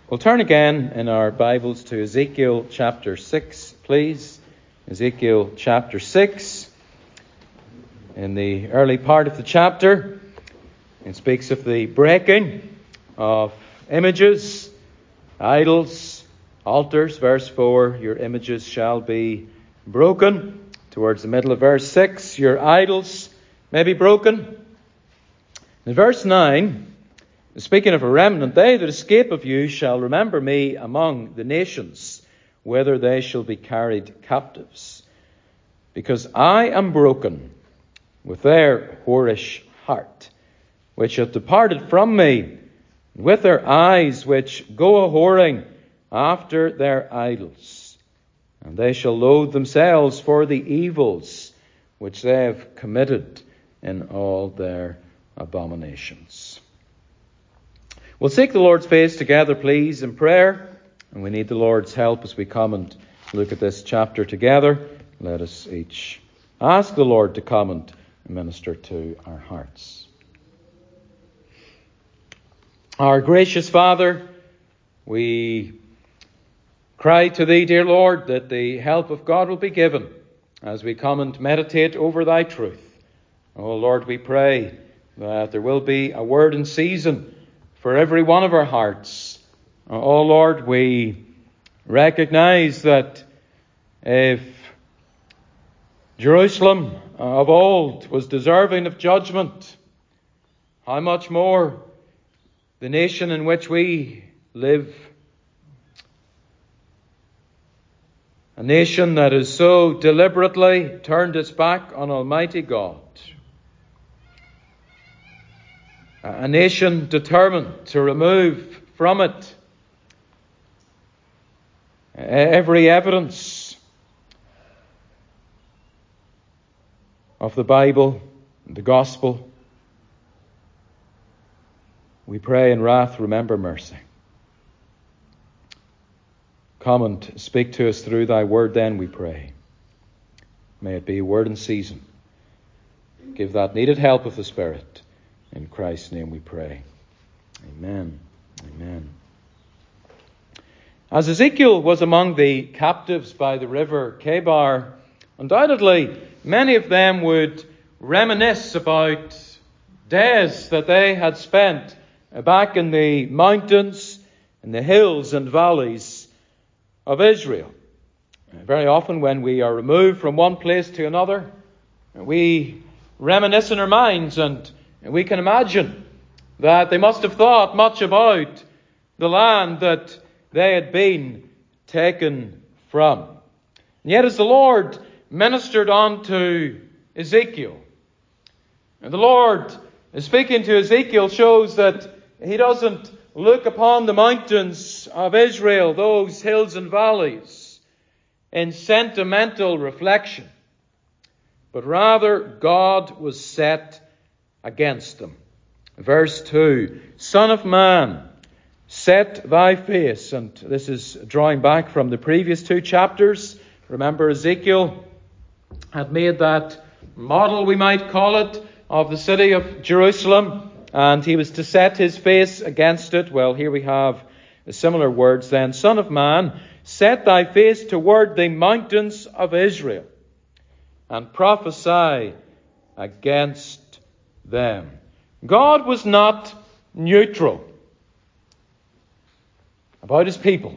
We'll turn again in our Bibles to Ezekiel chapter 6, please. Ezekiel chapter 6. In the early part of the chapter, it speaks of the breaking of images, idols, altars. Verse 4, your images shall be broken. Towards the middle of verse 6, your idols may be broken. In verse 9, speaking of a remnant, they that escape of you shall remember me among the nations, whither they shall be carried captives. Because I am broken with their whorish heart, which hath departed from me, with their eyes which go a-whoring after their idols. And they shall loathe themselves for the evils which they have committed in all their abominations. We'll seek the Lord's face together, please, in prayer. And we need the Lord's help as we come and look at this chapter together. Let us each ask the Lord to come and minister to our hearts. Our gracious Father, we cry to Thee, dear Lord, that the help of God will be given as we come and meditate over Thy truth. Oh Lord, we pray that there will be a word in season for every one of our hearts. Oh Lord, we recognize that if Jerusalem of old was deserving of judgment, how much more the nation in which we live. A nation that has so deliberately turned its back on Almighty God. A nation determined to remove from it every evidence of the Bible and the gospel. We pray in wrath, remember mercy. Come and speak to us through Thy word then, we pray. May it be a word in season. Give that needed help of the Spirit. In Christ's name we pray. Amen. Amen. As Ezekiel was among the captives by the river Chebar, undoubtedly many of them would reminisce about days that they had spent back in the mountains, in the hills and valleys of Israel. Very often when we are removed from one place to another, we reminisce in our minds, and we can imagine that they must have thought much about the land that they had been taken from. And yet as the Lord ministered unto Ezekiel, and the Lord speaking to Ezekiel shows that He doesn't look upon the mountains of Israel, those hills and valleys, in sentimental reflection, but rather God was set against them. Verse 2, Son of man, set thy face. And this is drawing back from the previous two chapters. Remember, Ezekiel had made that model, we might call it, of the city of Jerusalem, and he was to set his face against it. Well, here we have similar words then. Son of man, set thy face toward the mountains of Israel, and prophesy against them. God was not neutral about His people.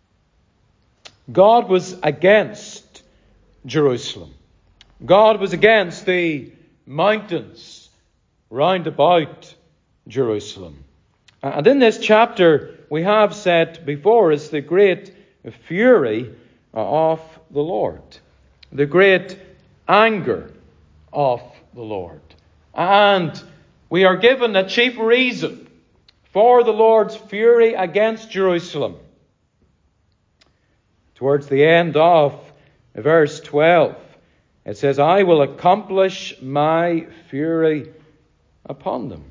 God was against Jerusalem. God was against the mountains round about Jerusalem. And in this chapter we have set before us the great fury of the Lord, the great anger of the Lord. And we are given a chief reason for the Lord's fury against Jerusalem. Towards the end of verse 12, it says, I will accomplish my fury upon them.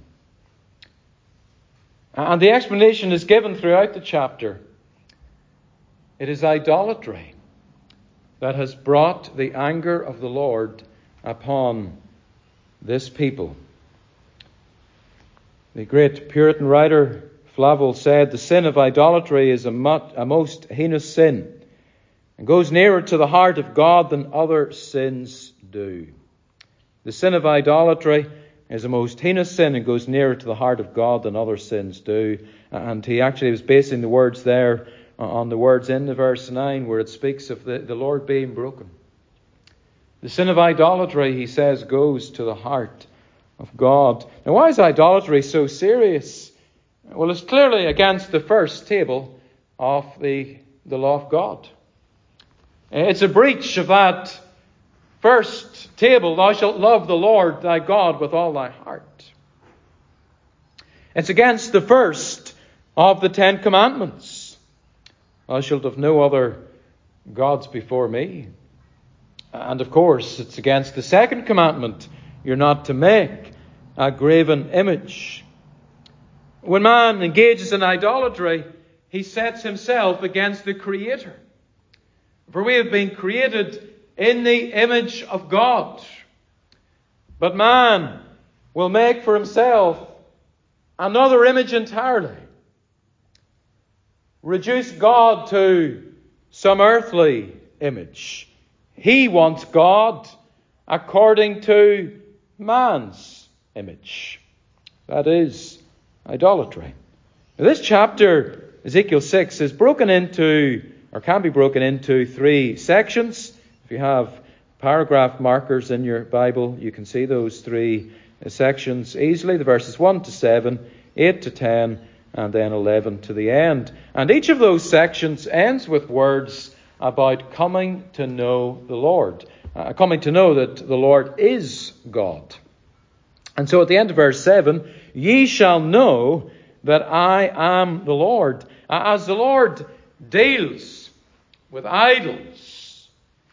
And the explanation is given throughout the chapter. It is idolatry that has brought the anger of the Lord upon this people. The great Puritan writer Flavel said, the sin of idolatry is a most heinous sin, and goes nearer to the heart of God than other sins do. The sin of idolatry is a most heinous sin and goes nearer to the heart of God than other sins do. And he actually was basing the words there on the words in the verse 9 where it speaks of the Lord being broken. The sin of idolatry, he says, goes to the heart of God. Now, why is idolatry so serious? Well, it's clearly against the first table of the law of God. It's a breach of that first table, thou shalt love the Lord thy God with all thy heart. It's against the first of the 10 commandments. Thou shalt have no other gods before me. And of course, it's against the second commandment. You're not to make a graven image. When man engages in idolatry, he sets himself against the Creator. For we have been created in the image of God. But man will make for himself another image entirely. Reduce God to some earthly image. He wants God according to man's image. That is idolatry. Now, this chapter, Ezekiel 6, is broken into, or can be broken into, 3 sections. If you have paragraph markers in your Bible, you can see those 3 sections easily. The verses 1 to 7, 8 to 10, and then 11 to the end. And each of those sections ends with words about coming to know the Lord. Coming to know that the Lord is God. And so at the end of verse 7, ye shall know that I am the Lord. As the Lord deals with idols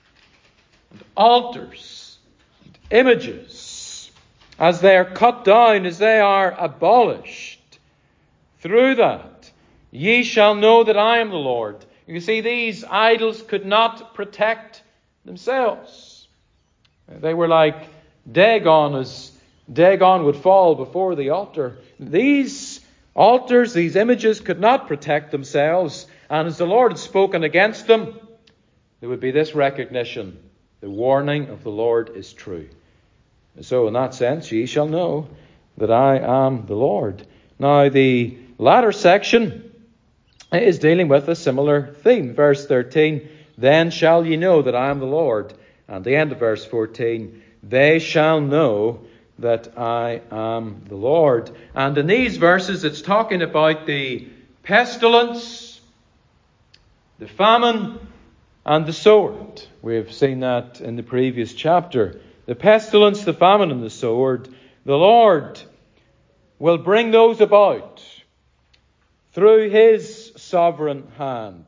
and altars and images, as they are cut down, as they are abolished, through that ye shall know that I am the Lord. You see, these idols could not protect themselves. They were like Dagon, as Dagon would fall before the altar. These altars, these images, could not protect themselves. And as the Lord had spoken against them, there would be this recognition: the warning of the Lord is true. And so in that sense, ye shall know that I am the Lord. Now, the latter section is dealing with a similar theme. Verse 13, then shall ye know that I am the Lord. And the end of verse 14, they shall know that I am the Lord. And in these verses, it's talking about the pestilence, the famine, and the sword. We have seen that in the previous chapter. The pestilence, the famine, and the sword. The Lord will bring those about through his sovereign hand,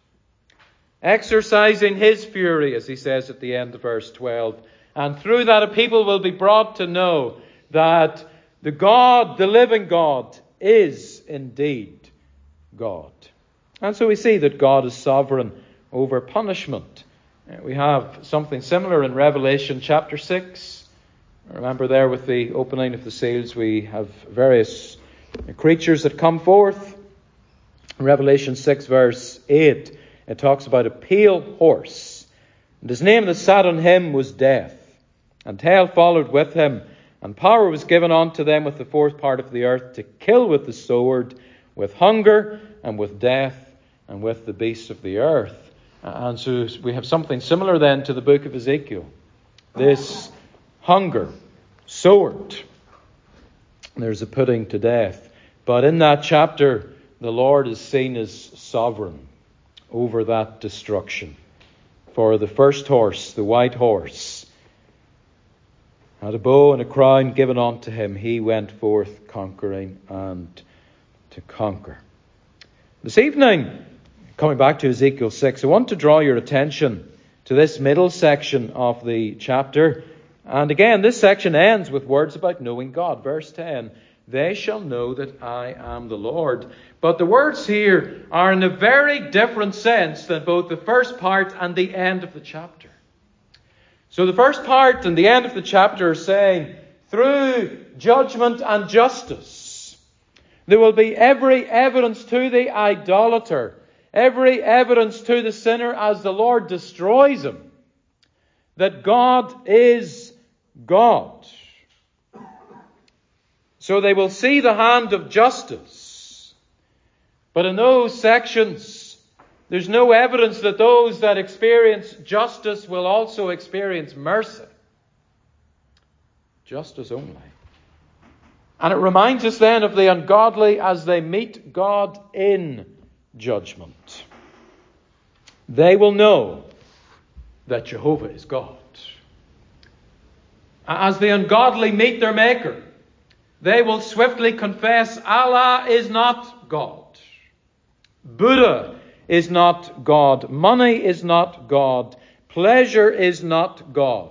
exercising his fury, as he says at the end of verse 12. And through that a people will be brought to know that the God, the living God, is indeed God. And so we see that God is sovereign over punishment. We have something similar in Revelation chapter 6. Remember there with the opening of the seals, we have various creatures that come forth. In Revelation 6 verse 8, it talks about a pale horse. And his name that sat on him was Death. And hell followed with him. And power was given unto them with the 4th part of the earth to kill with the sword, with hunger, and with death, and with the beasts of the earth. And so we have something similar then to the book of Ezekiel. This hunger, sword. There's a putting to death. But in that chapter, the Lord is seen as sovereign over that destruction. For the first horse, the white horse, had a bow and a crown given unto him. He went forth conquering and to conquer. This evening, coming back to Ezekiel 6, I want to draw your attention to this middle section of the chapter. And again, this section ends with words about knowing God. Verse 10, they shall know that I am the Lord. But the words here are in a very different sense than both the first part and the end of the chapter. So the first part and the end of the chapter are saying, through judgment and justice, There will be every evidence to the idolater, every evidence to the sinner as the Lord destroys him, that God is God. So they will see the hand of justice. But in those sections, there's no evidence that those that experience justice will also experience mercy. Justice only. And it reminds us then of the ungodly as they meet God in judgment. They will know that Jehovah is God. As the ungodly meet their Maker, they will swiftly confess Allah is not God. Buddha is not God. Money is not God. Pleasure is not God.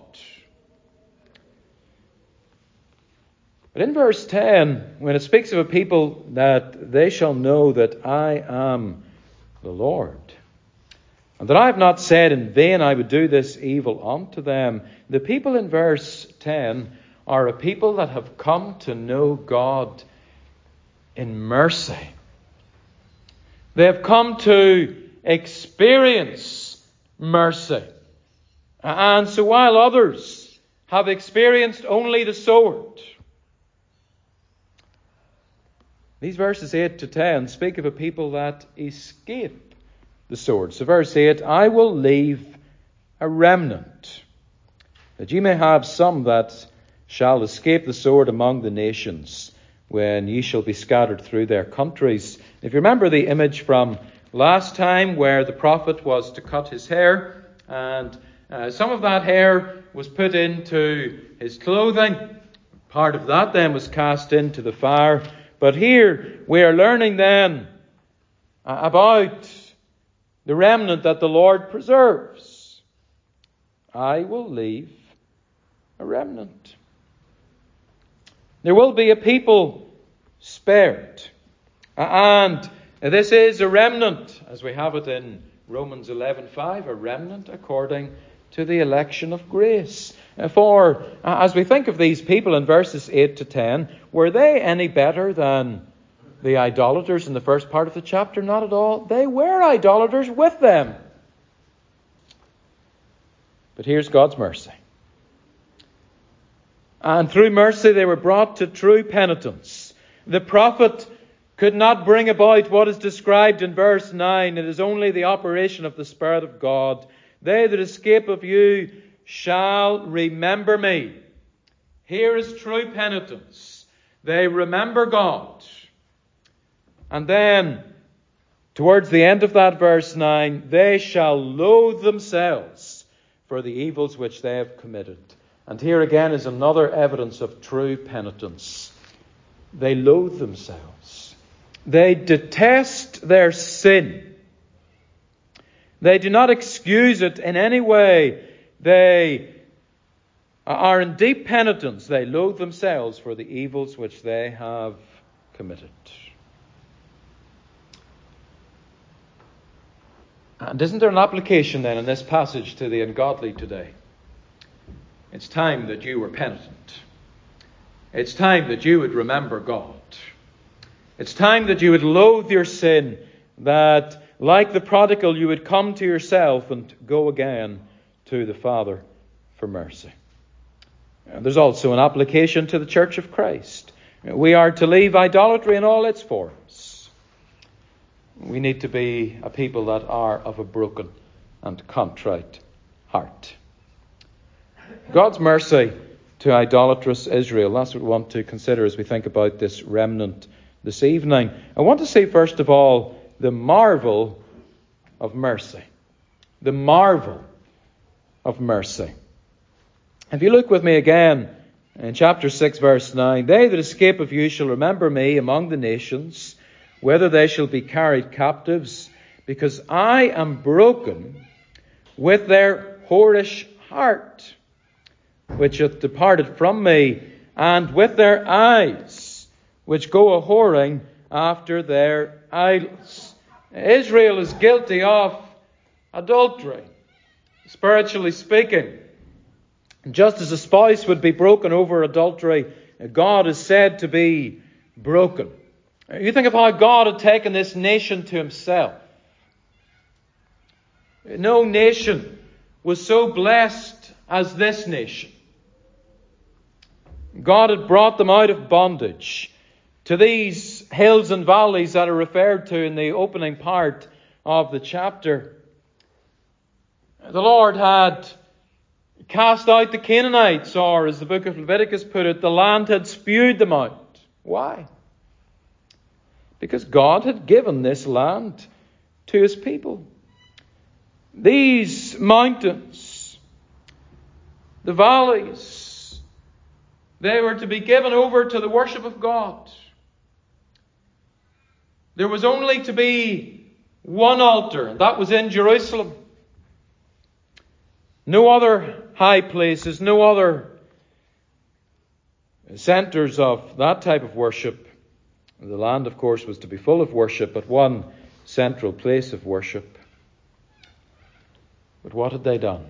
But in verse 10, when it speaks of a people that they shall know that I am the Lord, and that I have not said in vain I would do this evil unto them, the people in verse 10 are a people that have come to know God in mercy. They have come to experience mercy. And so while others have experienced only the sword, these verses 8 to 10 speak of a people that escape the sword. So verse 8, I will leave a remnant, that ye may have some that shall escape the sword among the nations, when ye shall be scattered through their countries. If you remember the image from last time where the prophet was to cut his hair, and some of that hair was put into his clothing, part of that then was cast into the fire. But here we are learning then about the remnant that the Lord preserves. I will leave a remnant. There will be a people spared. And this is a remnant, as we have it in Romans 11:5, a remnant according to the election of grace. For as we think of these people in verses 8 to 10, were they any better than the idolaters in the first part of the chapter? Not at all. They were idolaters with them. But here's God's mercy. And through mercy they were brought to true penitence. The prophet could not bring about what is described in verse 9. It is only the operation of the Spirit of God. They that escape of you shall remember me. Here is true penitence. They remember God. And then, towards the end of that verse 9, they shall loathe themselves for the evils which they have committed. And here again is another evidence of true penitence. They loathe themselves. They detest their sin. They do not excuse it in any way. They are in deep penitence. They loathe themselves for the evils which they have committed. And isn't there an application then in this passage to the ungodly today? It's time that you were penitent. It's time that you would remember God. It's time that you would loathe your sin, that like the prodigal you would come to yourself and go again to the Father for mercy. And there's also an application to the Church of Christ. We are to leave idolatry in all its forms. We need to be a people that are of a broken and contrite heart. God's mercy to idolatrous Israel. That's what we want to consider as we think about this remnant this evening. I want to say, first of all, the marvel of mercy. The marvel of mercy. If you look with me again in chapter 6, verse 9, they that escape of you shall remember me among the nations, whether they shall be carried captives, because I am broken with their whorish heart, which hath departed from me, and with their eyes, which go a-whoring after their idols. Israel is guilty of adultery, spiritually speaking. Just as a spouse would be broken over adultery, God is said to be broken. You think of how God had taken this nation to himself. No nation was so blessed as this nation. God had brought them out of bondage to these hills and valleys that are referred to in the opening part of the chapter. The Lord had cast out the Canaanites, or as the book of Leviticus put it, the land had spewed them out. Why? Because God had given this land to his people. These mountains, the valleys, they were to be given over to the worship of God. There was only to be one altar, and that was in Jerusalem. No other high places, no other centres of that type of worship. The land, of course, was to be full of worship, but one central place of worship. But what had they done?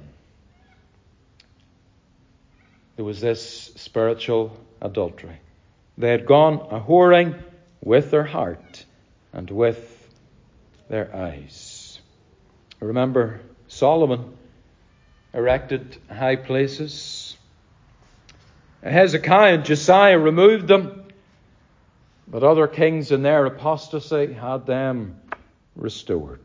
There was this spiritual adultery. They had gone a-whoring with their heart and with their eyes. Remember, Solomon erected high places. Hezekiah and Josiah removed them, but other kings in their apostasy had them restored.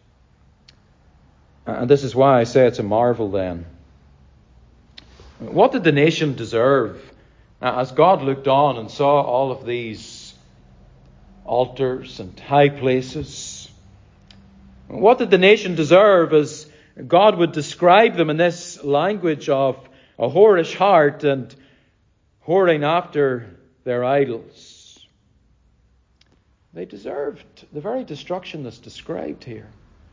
And this is why I say it's a marvel then. What did the nation deserve as God looked on and saw all of these altars and high places? What did the nation deserve as God would describe them in this language of a whorish heart and whoring after their idols? They deserved the very destruction that's described here.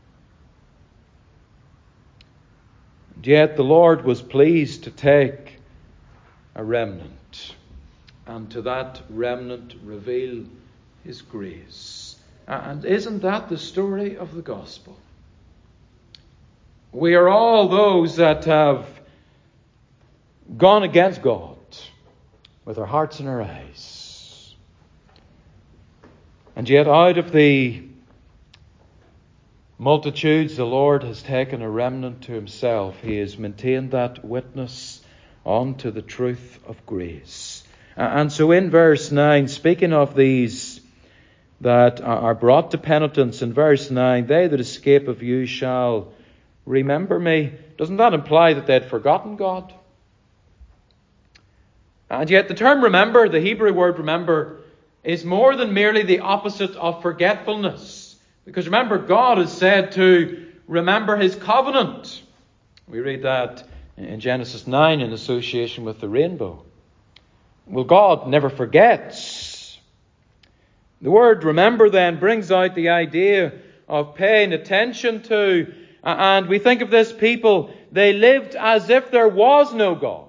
And yet the Lord was pleased to take a remnant, and to that remnant reveal his grace. And isn't that the story of the gospel? We are all those that have gone against God with our hearts and our eyes. And yet out of the multitudes, the Lord has taken a remnant to himself. He has maintained that witness unto the truth of grace. And so in verse 9, speaking of these that are brought to penitence, in verse 9, they that escape of you shall remember me. Doesn't that imply that they'd forgotten God? And yet the term remember, the Hebrew word remember, is more than merely the opposite of forgetfulness. Because remember, God is said to remember his covenant. We read that in Genesis 9 in association with the rainbow. Well, God never forgets. The word remember then brings out the idea of paying attention to. And we think of this people, they lived as if there was no God.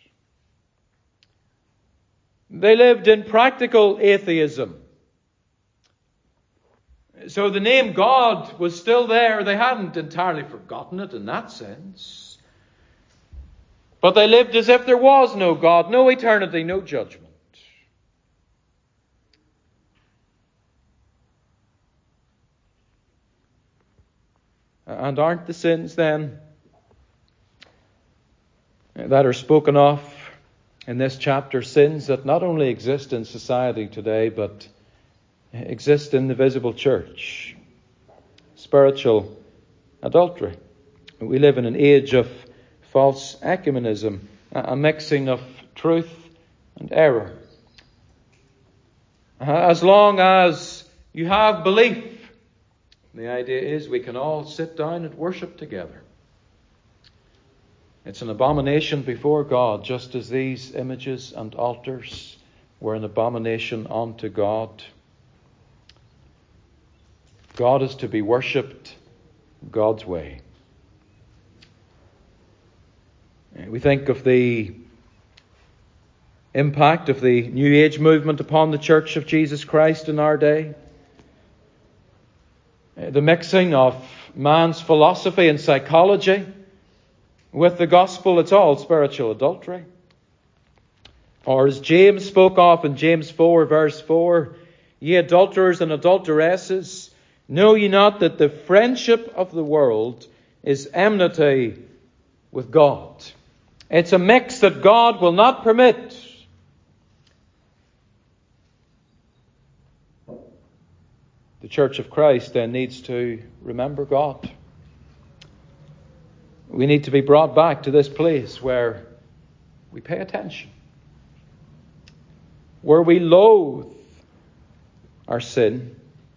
They lived in practical atheism. So the name God was still there. They hadn't entirely forgotten it in that sense. But they lived as if there was no God, no eternity, no judgment. And aren't the sins then that are spoken of in this chapter sins that not only exist in society today, but exist in the visible church? Spiritual adultery. We live in an age of false ecumenism, a mixing of truth and error. As long as you have belief, the idea is we can all sit down and worship together. It's an abomination before God, just as these images and altars were an abomination unto God. God is to be worshipped God's way. We think of the impact of the New Age movement upon the Church of Jesus Christ in our day. The mixing of man's philosophy and psychology with the gospel, it's all spiritual adultery. Or as James spoke of in James 4 verse 4, ye adulterers and adulteresses, know ye not that the friendship of the world is enmity with God? It's a mix that God will not permit. The Church of Christ then needs to remember God. We need to be brought back to this place where we pay attention, where we loathe our sin,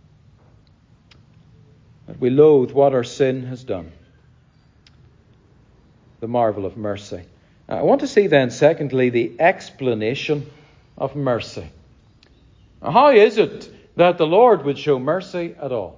that we loathe what our sin has done. The marvel of mercy. I want to see then, secondly, the explanation of mercy. How is it that the Lord would show mercy at all?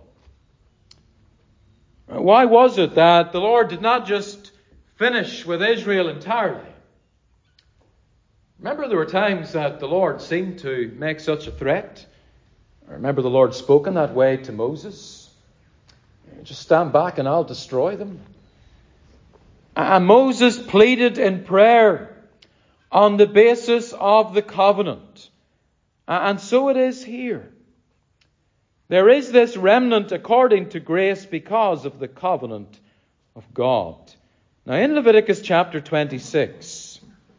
Why was it that the Lord did not just finish with Israel entirely? Remember, there were times that the Lord seemed to make such a threat. I remember the Lord spoken that way to Moses. Just stand back and I'll destroy them. And Moses pleaded in prayer on the basis of the covenant. And so it is here. There is this remnant according to grace because of the covenant of God. Now in Leviticus chapter 26,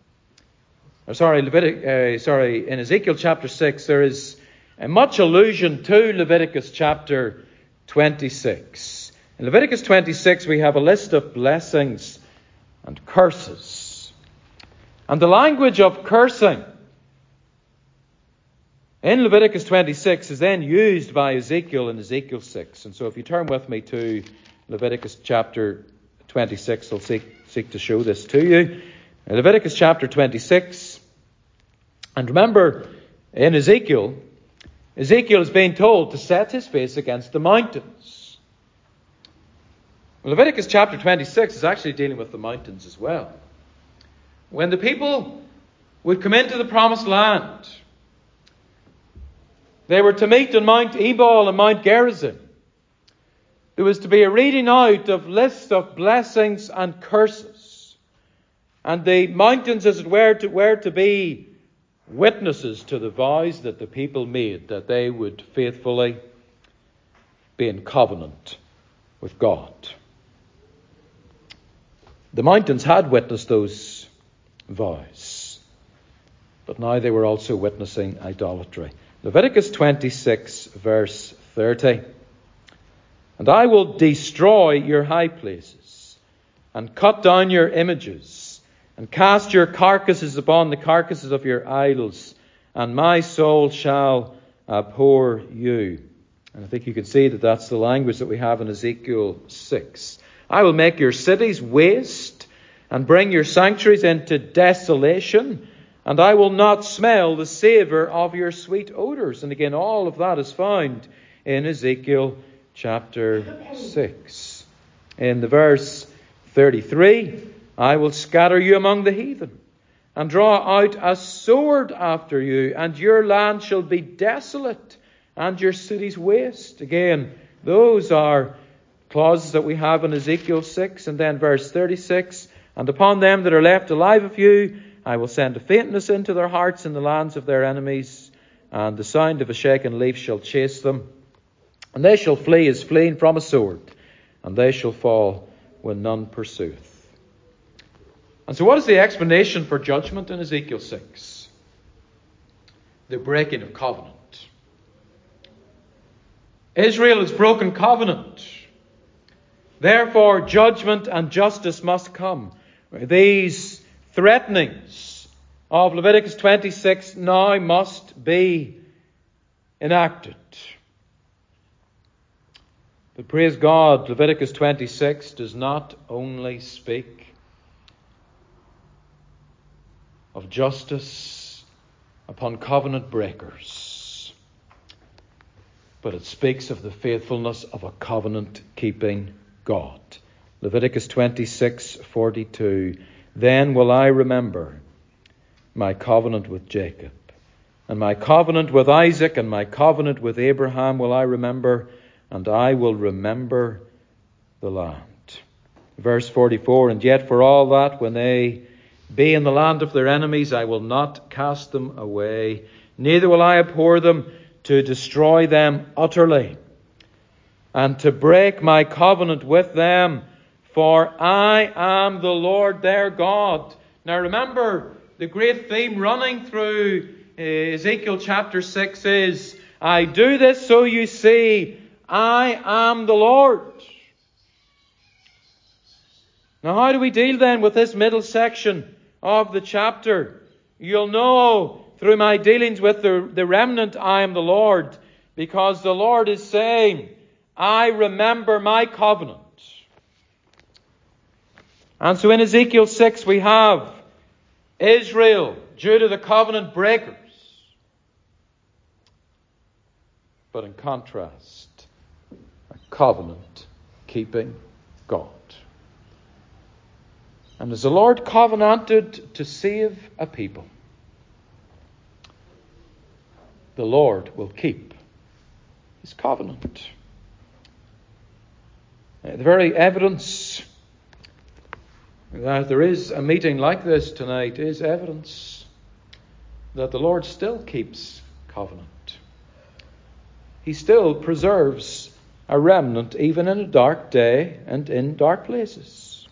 in Ezekiel chapter 6, there is much allusion to Leviticus chapter 26. In Leviticus 26, we have a list of blessings and curses. And the language of cursing in Leviticus 26 is then used by Ezekiel in Ezekiel 6. And so if you turn with me to Leviticus chapter 26, I'll seek to show this to you. In Leviticus chapter 26, and remember, in Ezekiel is being told to set his face against the mountains. Leviticus chapter 26 is actually dealing with the mountains as well. When the people would come into the promised land, they were to meet on Mount Ebal and Mount Gerizim. There was to be a reading out of lists of blessings and curses. And the mountains, as it were to be witnesses to the vows that the people made, that they would faithfully be in covenant with God. The mountains had witnessed those vows, but now they were also witnessing idolatry. Leviticus 26, verse 30. And I will destroy your high places, and cut down your images, and cast your carcasses upon the carcasses of your idols, and my soul shall abhor you. And I think you can see that that's the language that we have in Ezekiel 6. I will make your cities waste, and bring your sanctuaries into desolation, and I will not smell the savour of your sweet odours. And again, all of that is found in Ezekiel chapter 6. In the verse 33, I will scatter you among the heathen, and draw out a sword after you, and your land shall be desolate, and your cities waste. Again, those are clauses that we have in Ezekiel 6. And then verse 36, and upon them that are left alive of you, I will send a faintness into their hearts in the lands of their enemies, and the sound of a shaken leaf shall chase them. And they shall flee as fleeing from a sword, and they shall fall when none pursueth. And so what is the explanation for judgment in Ezekiel 6? The breaking of covenant. Israel has broken covenant. Therefore, judgment and justice must come. These threatenings of Leviticus 26 now must be enacted. But praise God, Leviticus 26 does not only speak of justice upon covenant breakers, but it speaks of the faithfulness of a covenant-keeping God. Leviticus 26:42. Then will I remember my covenant with Jacob, and my covenant with Isaac, and my covenant with Abraham will I remember, and I will remember the land. Verse 44. And yet for all that, when they be in the land of their enemies, I will not cast them away, neither will I abhor them, to destroy them utterly, and to break my covenant with them, for I am the Lord their God. Now remember, the great theme running through Ezekiel chapter 6 is, I do this so you see, I am the Lord. Now how do we deal then with this middle section of the chapter? You'll know through my dealings with the remnant, I am the Lord, because the Lord is saying, I remember my covenant. And so in Ezekiel 6 we have Israel, due to the covenant breakers. But in contrast, a covenant-keeping God. And as the Lord covenanted to save a people, the Lord will keep His covenant. The very evidence that there is a meeting like this tonight is evidence that the Lord still keeps covenant. He still preserves a remnant even in a dark day and in dark places.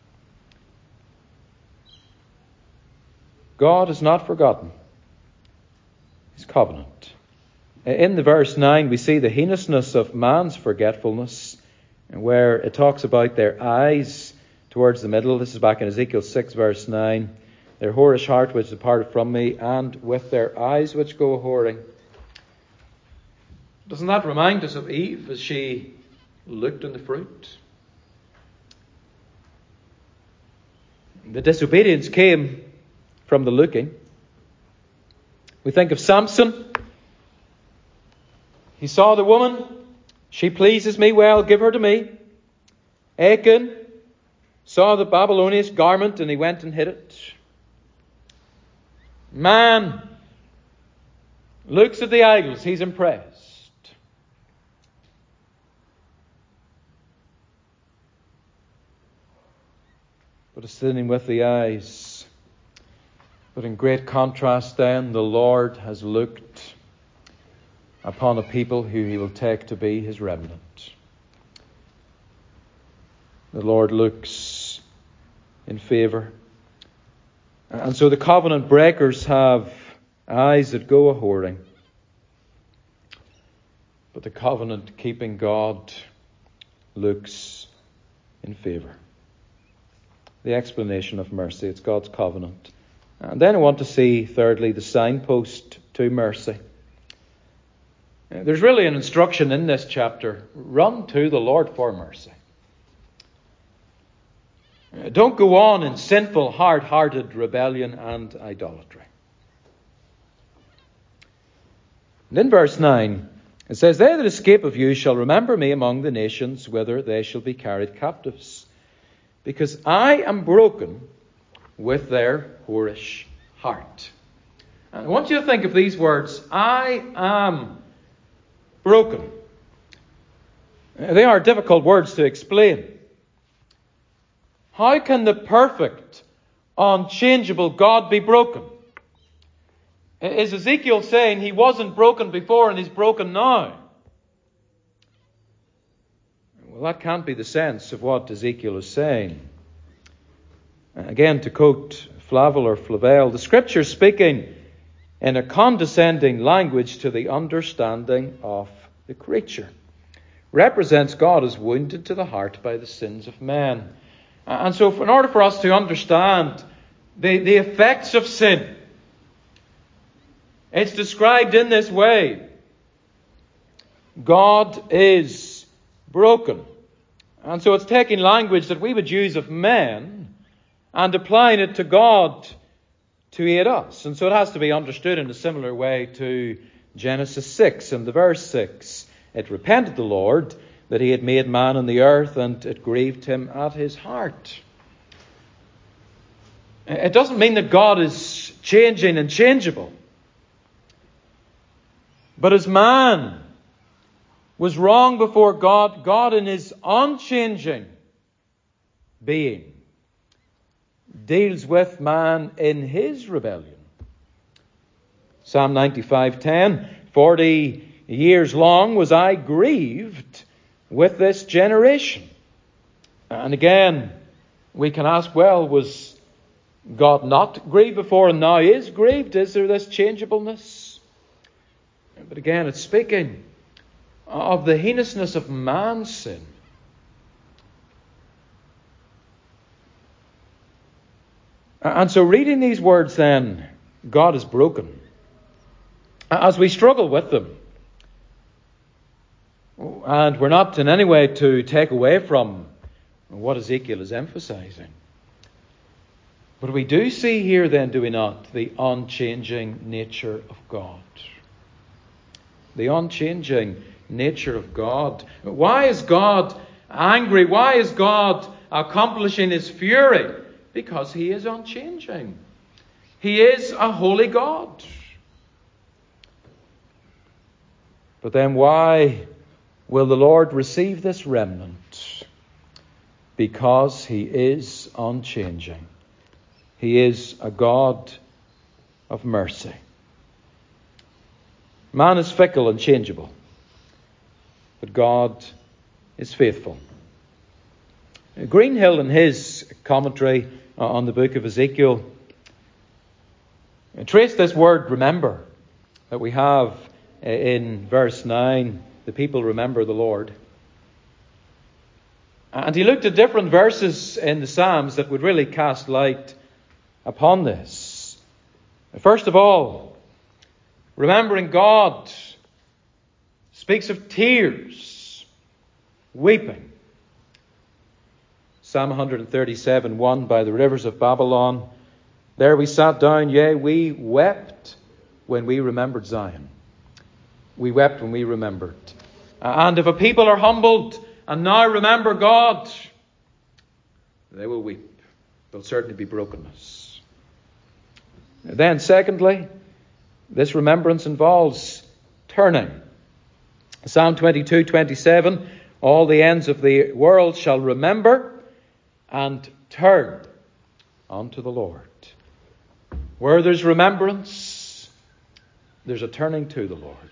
God has not forgotten His covenant. In the verse 9 we see the heinousness of man's forgetfulness, where it talks about their eyes towards the middle. This is back in Ezekiel 6 verse 9. Their whorish heart which departed from me, and with their eyes which go a-whoring. Doesn't that remind us of Eve as she looked on the fruit? The disobedience came from the looking. We think of Samson. He saw the woman. She pleases me well, give her to me. Achan saw the Babylonian garment and he went and hid it. Man looks at the idols, he's impressed. But it's sinning with the eyes. But in great contrast then, the Lord has looked upon a people who He will take to be His remnant. The Lord looks in favour. And so the covenant breakers have eyes that go a-whoring. But the covenant-keeping God looks in favour. The explanation of mercy. It's God's covenant. And then I want to see, thirdly, the signpost to mercy. There's really an instruction in this chapter. Run to the Lord for mercy. Don't go on in sinful, hard-hearted rebellion and idolatry. And in verse 9, it says, They that escape of you shall remember me among the nations, whither they shall be carried captives. Because I am broken with their whorish heart. And I want you to think of these words. I am broken. They are difficult words to explain. How can the perfect, unchangeable God be broken? Is Ezekiel saying He wasn't broken before and He's broken now? Well, that can't be the sense of what Ezekiel is saying. Again, to quote Flavel or Flavel, the Scripture speaking in a condescending language to the understanding of the creature represents God as wounded to the heart by the sins of men. And so in order for us to understand the effects of sin, it's described in this way. God is broken. And so it's taking language that we would use of men and applying it to God to aid us. And so it has to be understood in a similar way to Genesis 6 and the verse 6. It repented the Lord that He had made man on the earth, and it grieved Him at His heart. It doesn't mean that God is changing and changeable. But as man was wrong before God, God in His unchanging being deals with man in his rebellion. Psalm 95:10, 40 years long was I grieved with this generation. And again, we can ask, well, was God not grieved before and now is grieved? Is there this changeableness? But again, it's speaking of the heinousness of man's sin. And so reading these words then, God is broken. As we struggle with them, and we're not in any way to take away from what Ezekiel is emphasizing. But we do see here then, do we not, the unchanging nature of God. The unchanging nature of God. Why is God angry? Why is God accomplishing his fury? Because he is unchanging. He is a holy God. But then why will the Lord receive this remnant? Because he is unchanging. He is a God of mercy. Man is fickle and changeable, but God is faithful. Greenhill, in his commentary on the book of Ezekiel, traced this word remember that we have in verse 9. The people remember the Lord. And he looked at different verses in the Psalms that would really cast light upon this. First of all, remembering God speaks of tears, weeping. Psalm 137:1, by the rivers of Babylon, there we sat down, yea, we wept when we remembered Zion. We wept when we remembered. And if a people are humbled and now remember God, they will weep. There'll certainly be brokenness. Then, secondly, this remembrance involves turning. Psalm 22:27, all the ends of the world shall remember and turn unto the Lord. Where there's remembrance, there's a turning to the Lord.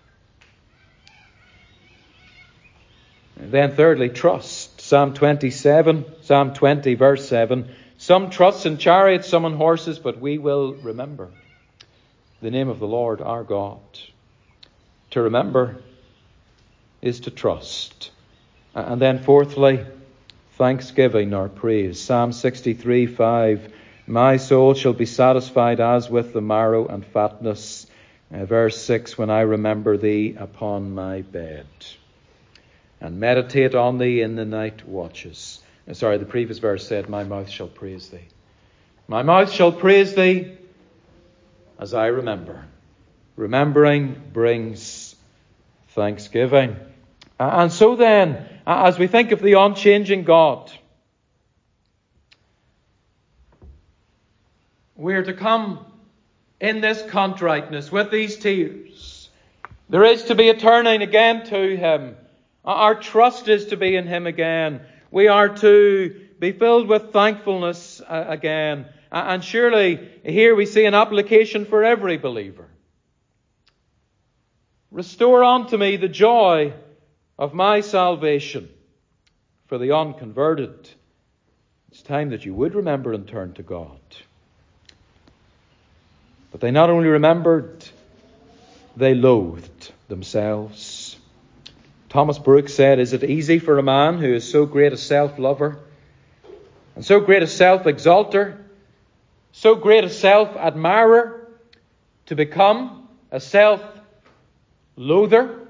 And then thirdly, trust. Psalm 20 verse 7. Some trust in chariots, some in horses, but we will remember the name of the Lord our God. To remember is to trust. And then fourthly, thanksgiving or praise. Psalm 63:5. My soul shall be satisfied as with the marrow and fatness. Verse 6, when I remember thee upon my bed and meditate on thee in the night watches. The previous verse said, my mouth shall praise thee. My mouth shall praise thee as I remember. Remembering brings thanksgiving. And so then, as we think of the unchanging God, we are to come in this contriteness with these tears. There is to be a turning again to him. Our trust is to be in him again. We are to be filled with thankfulness again. And surely here we see an application for every believer. Restore unto me the joy of my salvation. For the unconverted, it's time that you would remember and turn to God. But they not only remembered, they loathed themselves. Thomas Brooks said, is it easy for a man who is so great a self-lover and so great a self-exalter, so great a self-admirer, to become a self-loather?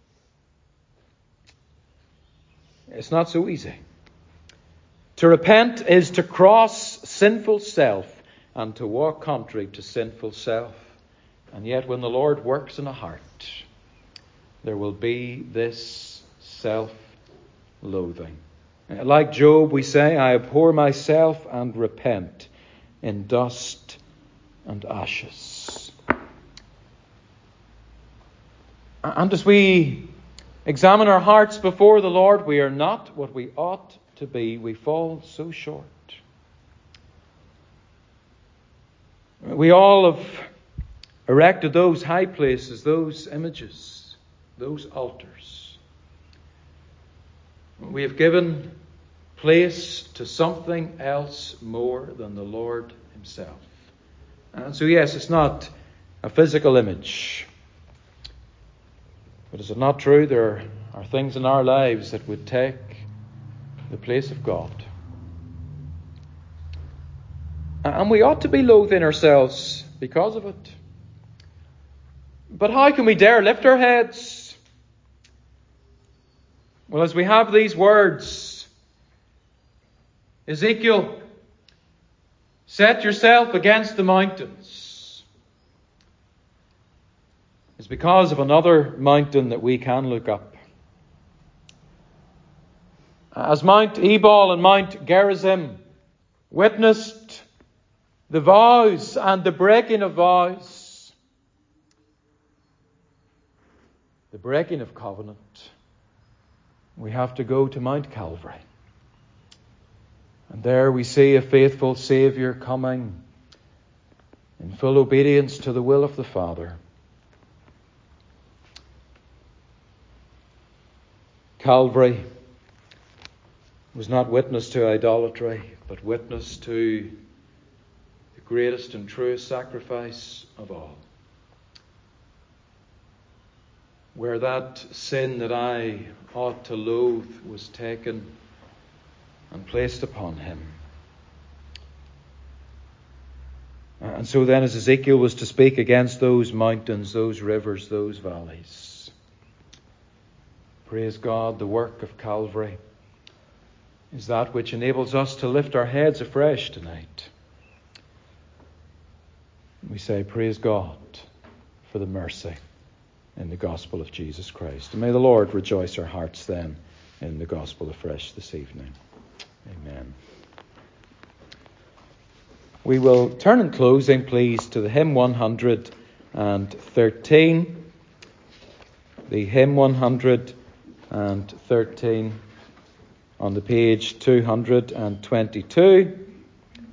It's not so easy. To repent is to cross sinful self and to walk contrary to sinful self. And yet when the Lord works in a heart, there will be this self-loathing. Like Job, we say, I abhor myself and repent in dust and ashes. And as we examine our hearts before the Lord, we are not what we ought to be. We fall so short. We all have erected those high places, those images, those altars. We have given place to something else more than the Lord himself. And so yes, it's not a physical image. But is it not true there are things in our lives that would take the place of God? And we ought to be loathing ourselves because of it. But how can we dare lift our heads? Well, as we have these words, Ezekiel, set yourself against the mountains. It's because of another mountain that we can look up. As Mount Ebal and Mount Gerizim witnessed the vows and the breaking of vows, the breaking of covenant, we have to go to Mount Calvary. And there we see a faithful Saviour coming in full obedience to the will of the Father. Calvary was not witness to idolatry, but witness to the greatest and truest sacrifice of all. Where that sin that I ought to loathe was taken and placed upon him. And so then, as Ezekiel was to speak against those mountains, those rivers, those valleys, praise God, the work of Calvary is that which enables us to lift our heads afresh tonight. We say, praise God for the mercy in the gospel of Jesus Christ. And may the Lord rejoice our hearts then in the gospel afresh this evening. Amen. We will turn in closing, please, to the hymn 113. The hymn 113 on the page 222.